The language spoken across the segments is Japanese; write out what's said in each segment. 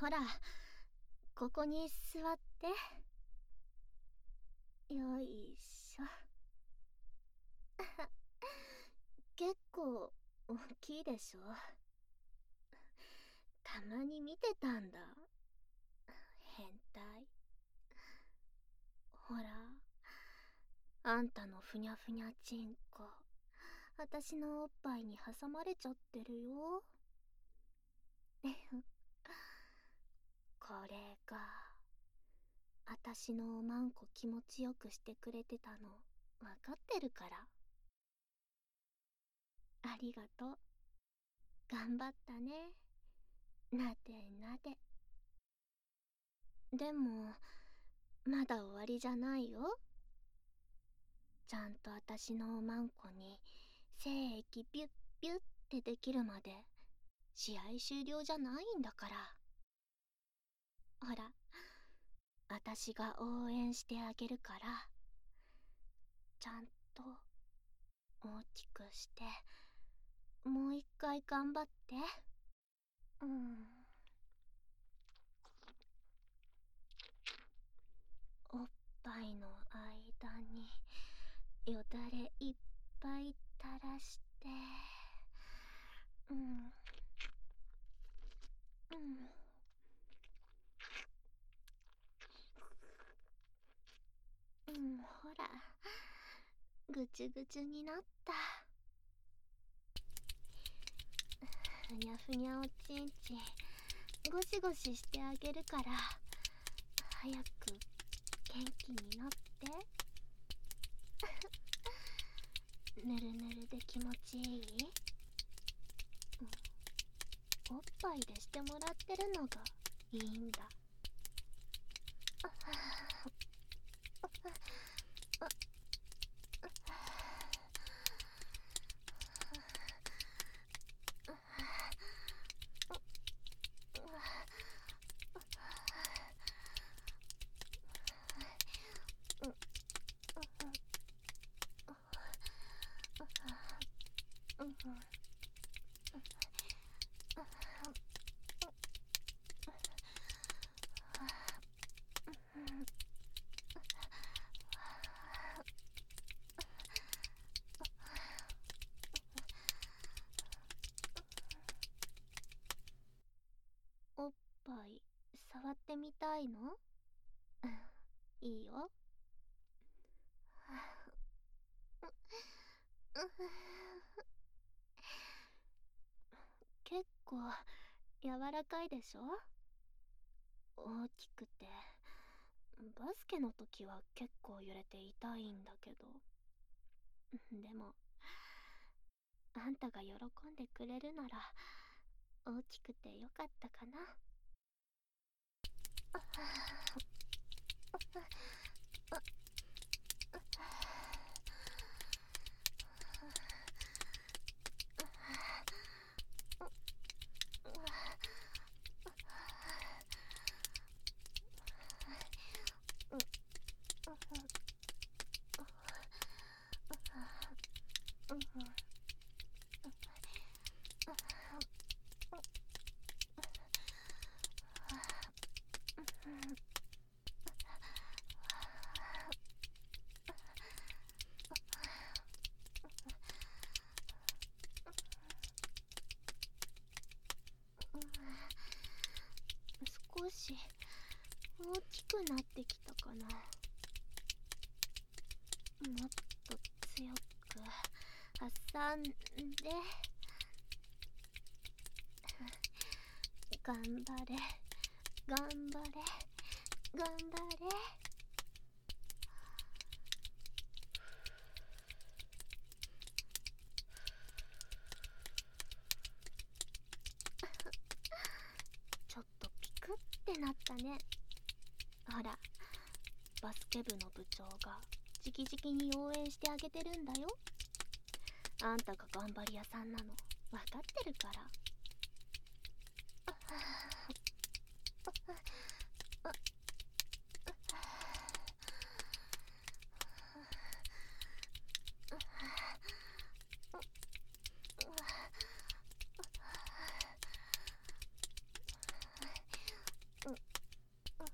ほら、ここに座って。よいしょ。結構大きいでしょ。たまに見てたんだ。変態。ほら、あんたのふにゃふにゃちんこ、あたしのおっぱいに挟まれちゃってるよ。これが、あたしのおまんこ気持ちよくしてくれてたの、わかってるから。ありがとう。頑張ったね。なでなで。でも、まだ終わりじゃないよ。ちゃんとあたしのおまんこに精液ビュッビュッってできるまで試合終了じゃないんだから。ほら、あたしが応援してあげるから、ちゃんと大きくして、もう一回頑張って。うん。おっぱいの間によだれいっぱい垂らして、うん。うん。うん、ほら、ぐちゅぐちゅになった。ふにゃふにゃおちんちん、ゴシゴシしてあげるから、早く元気になって。ぬるぬるで気持ちいい？おっぱいでしてもらってるのがいいんだ。おっぱい触ってみたいの？いいよ。結構柔らかいでしょ？大きくて、バスケの時は結構揺れて痛いんだけど。でも、あんたが喜んでくれるなら大きくてよかったかな。少し大きくなってきたかな。もっと強く挟んで、頑張れ頑張れ頑張れ。ちょっとピクってなったね。ほら、バスケ部の部長が直々に応援してあげてるんだよ。あんたが頑張り屋さんなの分かってるから。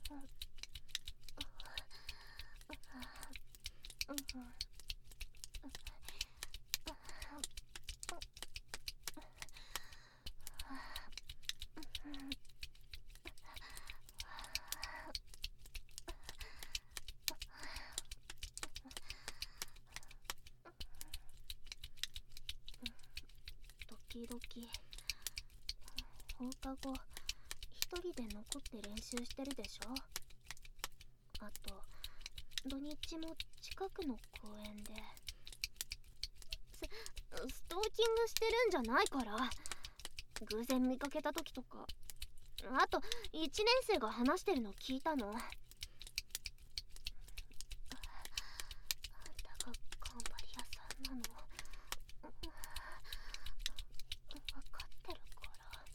時々放課後一人で残って練習してるでしょ。あと土日も近くの公園でストーキングしてるんじゃないから。偶然見かけた時とか、あと1年生が話してるの聞いたの。あんたが頑張り屋さんなの分かってるから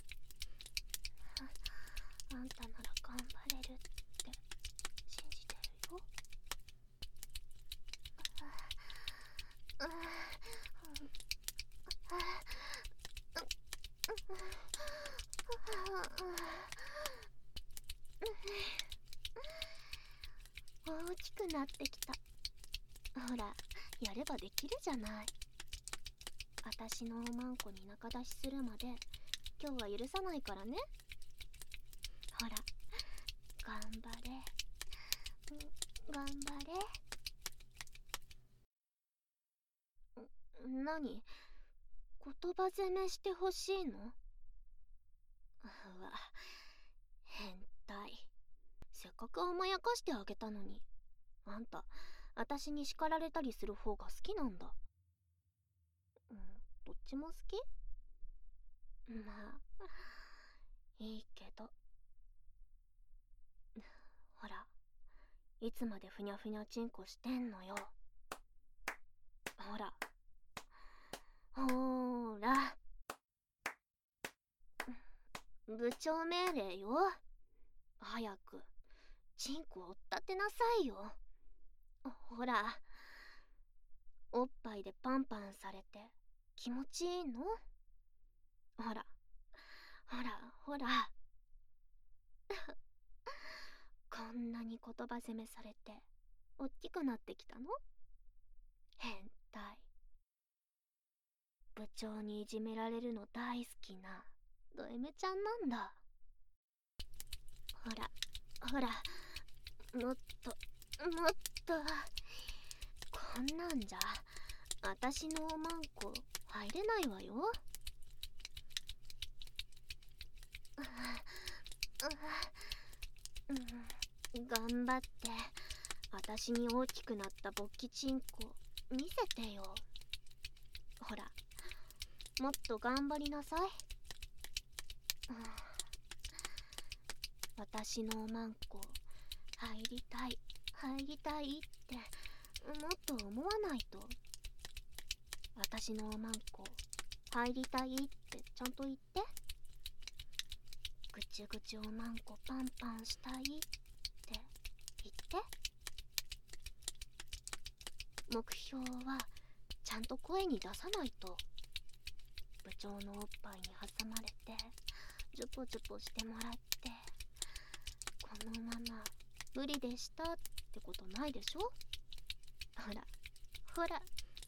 。あんたなら頑張れるって信じてるよ。大きくなってきた。ほら、やればできるじゃない。私のおまんこに仲出しするまで今日は許さないからね。ほら、頑張れ、頑張れ。何？言葉攻めしてほしいの？うわ、変態。せっかく甘やかしてあげたのに、あんた私に叱られたりする方が好きなんだ。どっちも好き？まあいいけど。ほら、いつまでふにゃふにゃチンコしてんのよ。ほらほーら、部長命令よ。早くチンコを立てなさいよ。ほら、おっぱいでパンパンされて気持ちいいの？ほらほらほらこんなに言葉攻めされておっきくなってきたの？変態。部長にいじめられるの大好きなド M ちゃんなんだ。ほらほら、もっともっと。こんなんじゃ私のおまんこ入れないわよ。頑張って私に大きくなった勃起チンコ見せてよ。ほら、もっと頑張りなさい。私のおまんこ入りたい入りたいってもっと思わないと。私のおまんこ入りたいってちゃんと言って。ぐちゅぐちゅおまんこパンパンしたいって言って。目標はちゃんと声に出さないと。部長のおっぱいに挟まれてジュポジュポしてもらって、このまま無理でしたってことないでしょ。ほらほら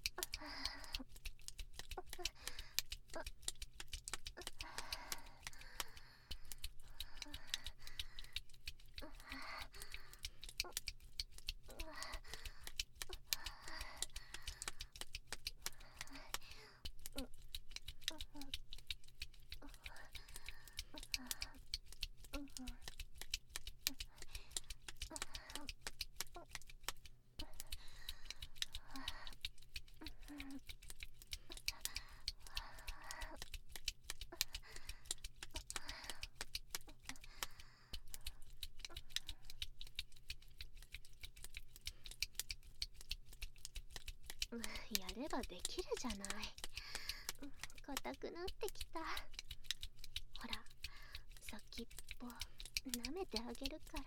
やればできるじゃない。硬くなってきた。ほら、先っぽ舐めてあげるから。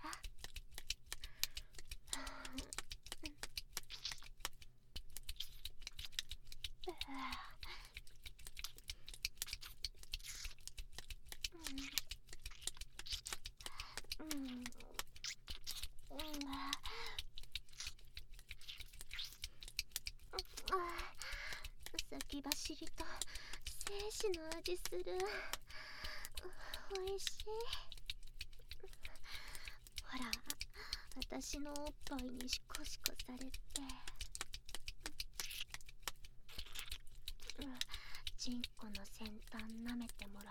だしりと精子の味する。おいしい。ほら、私のおっぱいにシコシコされて、チンコの先端舐めてもらって、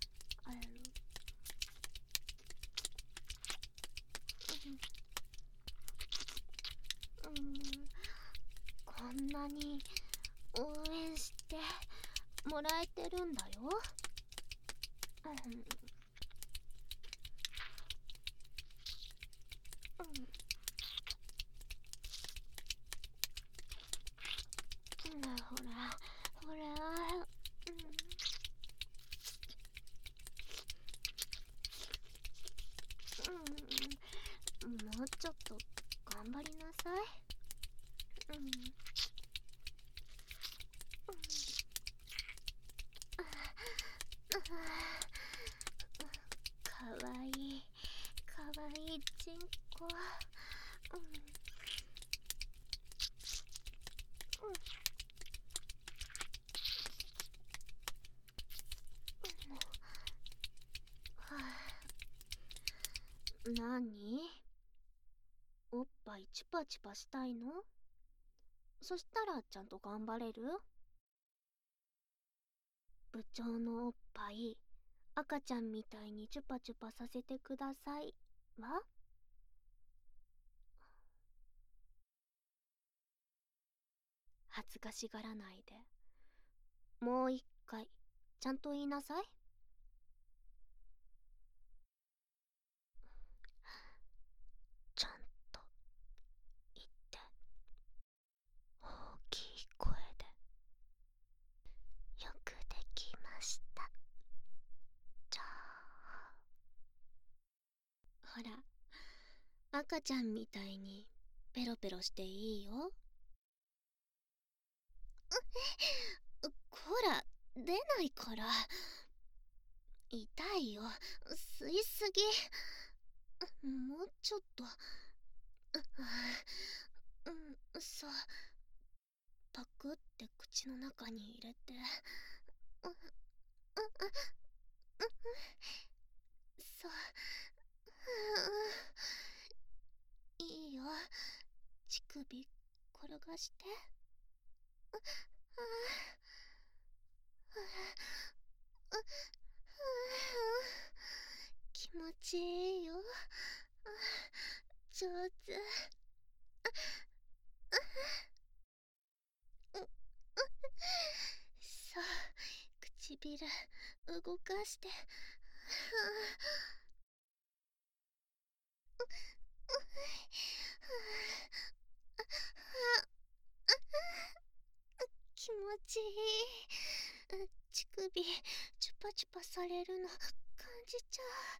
こんなに応援してもらえてるんだよ。ほらほら、もうちょっと頑張りなさい。かわいいかわいいチンコ。なに？おっぱいチュパチュパしたいの？そしたらちゃんと頑張れる？部長のおっぱい赤ちゃんみたいにチュパチュパさせてくださいわ。恥ずかしがらないで、もう一回ちゃんと言いなさい。ちゃんと言って、大きい声で。よくできました。じゃあ、ほら、赤ちゃんみたいにペロペロしていいよ。こら、出ないから。痛いよ、吸いすぎ。もうちょっと。そう、パクって口の中に入れて。そう、いいよ。乳首転がして。気持ちいいよ。上手。そう、唇動かして。気持ちいい。乳首チュパチュパされるの感じちゃ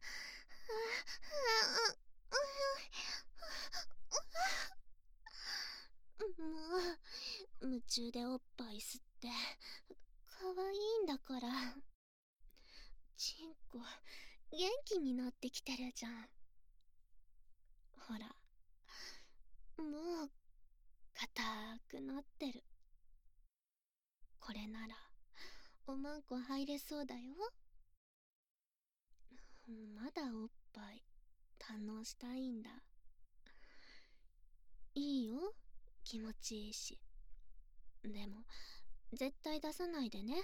う。もう夢中でおっぱい吸ってかわいいんだから。チンコ元気になってきてるじゃん。ほら、もう硬くなってる。これならおまんこ入れそうだよ。まだおっぱい堪能したいんだ。いいよ、気持ちいいし。でも絶対出さないでね。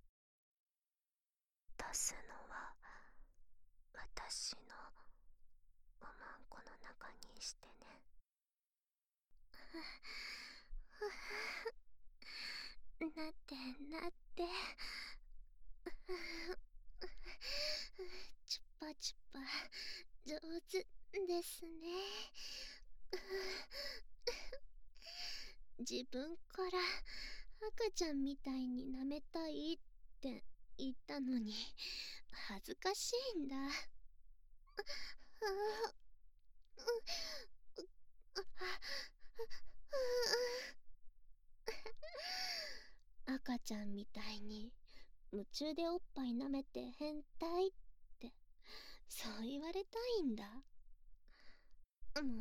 出すのは私のおまんこの中にしてね。なってなって。チュパチュパ上手ですね。自分から赤ちゃんみたいに舐めたいって言ったのに恥ずかしいんだ。赤ちゃんみたいに夢中でおっぱい舐めて変態ってそう言われたいんだ。もう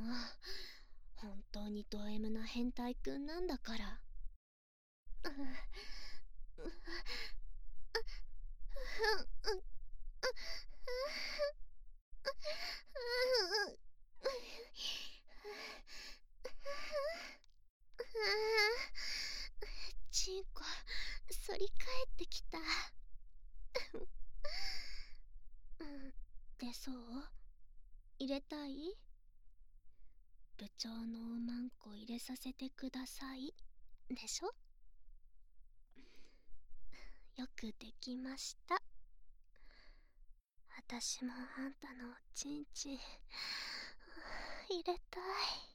本当にド M な変態くんなんだから。 チンコ反り返ってきた。で、そう入れたい？部長のおまんこ入れさせてくださいでしょ。よくできました。私もあんたのおちんちん入れたい。